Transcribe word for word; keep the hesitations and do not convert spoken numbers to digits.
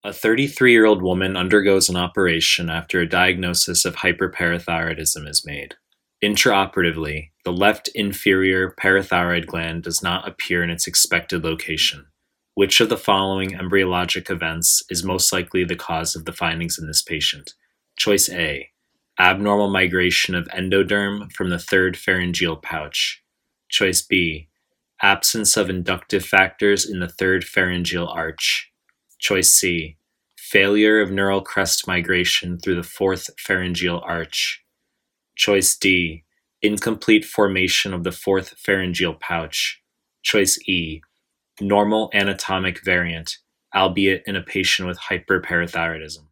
A thirty-three-year-old woman undergoes an operation after a diagnosis of hyperparathyroidism is made. Intraoperatively, the left inferior parathyroid gland does not appear in its expected location. Which of the following embryologic events is most likely the cause of the findings in this patient? Choice A. Abnormal migration of endoderm from the third pharyngeal pouch. Choice B. Absence of inductive factors in the third pharyngeal arch. Choice C. Failure of neural crest migration through the fourth pharyngeal arch. Choice D. Incomplete formation of the fourth pharyngeal pouch. Choice E. Normal anatomic variant, albeit in a patient with hyperparathyroidism.